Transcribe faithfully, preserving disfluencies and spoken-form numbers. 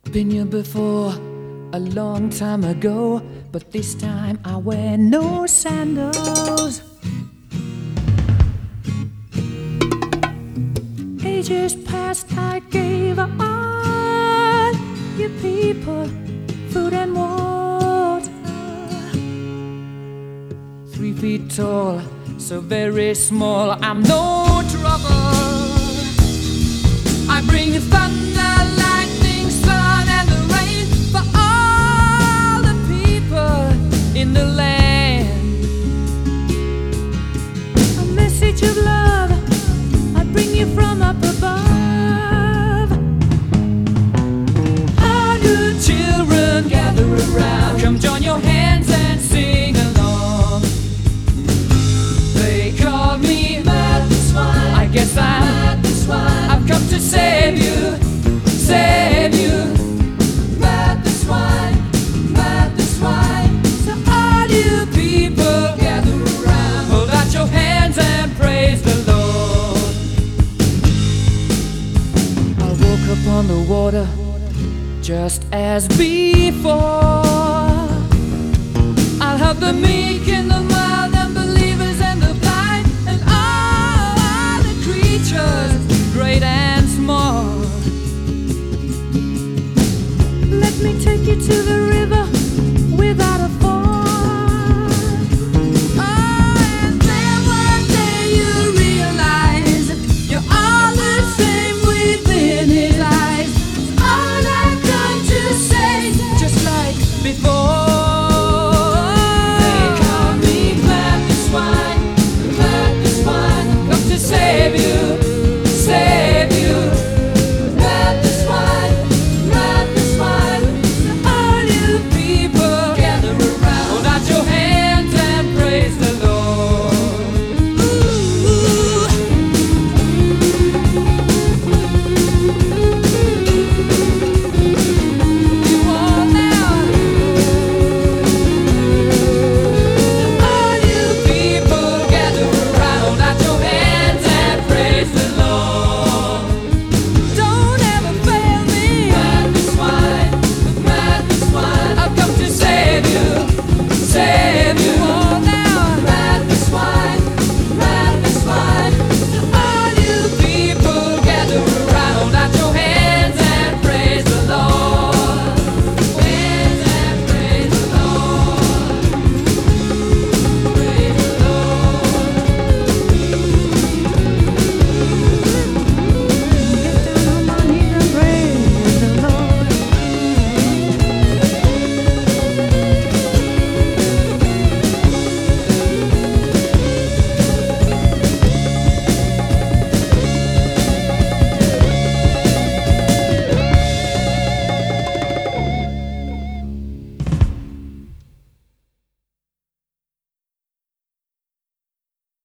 Been here before, a long time ago, but this time I wear no sandals. Ages past, I gave all you people food and water. Three feet tall, so very small, I'm no trouble. I bring thunder, lightning, sun, and the rain for all the people in the land. A message of love I bring you from up above. All good children, gather around, come join your hands and sing along. They call me Matt the Swine, I guess I'm Matt the Swine. I've come to save you, save you. Matt the Swine, Matt the Swine. So all you people gather around, hold out your hands and praise the Lord. I woke up on the water just as before. I'll help the meek and the mild, unbelievers and the blind, and all the creatures, great and small. Let me take you to the